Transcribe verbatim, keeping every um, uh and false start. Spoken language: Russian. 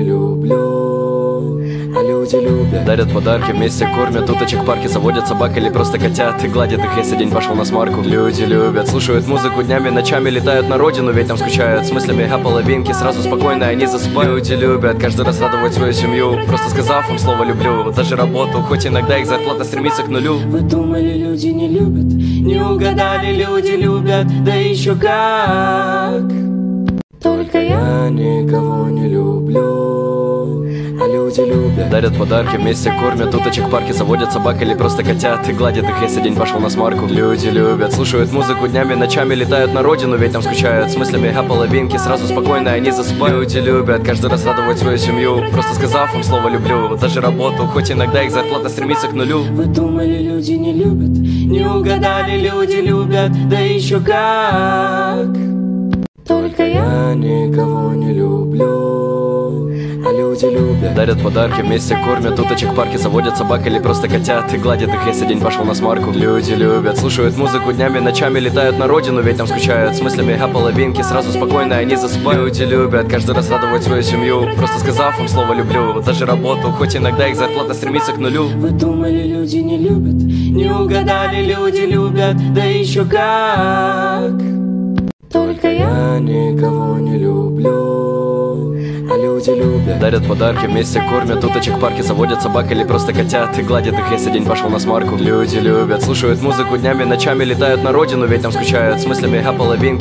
не люблю, а люди любят. Дарят подарки, вместе кормят уточек в парке, заводят собак или просто котят и гладят их, если день пошел на смарку. Люди любят, слушают музыку днями, ночами, летают на родину, ведь там скучают. С мыслями о половинке, сразу спокойно они засыпают. Люди любят каждый раз радовать свою семью, просто сказав им слово люблю. Даже работу, хоть иногда их зарплата стремится к нулю. Вы думали, люди не любят? Не угадали, люди любят, да еще как. Только я никого не люблю, а люди любят. Дарят подарки, вместе кормят уточек в парке, заводят собак или просто котят и гладят их, если день пошел на смарку. Люди любят, слушают музыку днями, ночами, летают на родину, ведь там скучают. С мыслями о половинке, сразу спокойно они засыпают. Люди любят каждый раз радовать свою семью, просто сказав им слово люблю. Даже работу, хоть иногда их зарплата стремится к нулю. Вы думали, люди не любят? Не угадали, люди любят, да еще как. Только я никого не люблю, а люди любят. Дарят подарки, вместе кормят уточек в парке, заводят собак или просто котят и гладят их, если день пошел на смарку. Люди любят, слушают музыку днями, ночами, летают на родину, ведь там скучают. С мыслями о половинке, сразу спокойно они засыпают. Люди любят каждый раз радовать свою семью, просто сказав им слово люблю. Даже работу, хоть иногда их зарплата стремится к нулю. Вы думали, люди не любят? Не угадали, люди любят, да еще как. Только я никого не люблю, а люди любят. Дарят подарки, вместе кормят уточек в парке, заводят собак или просто котят и гладят их, если день пошел на смарку. Люди любят, слушают музыку днями, ночами, летают на родину, ведь там скучают. С мыслями о половинке,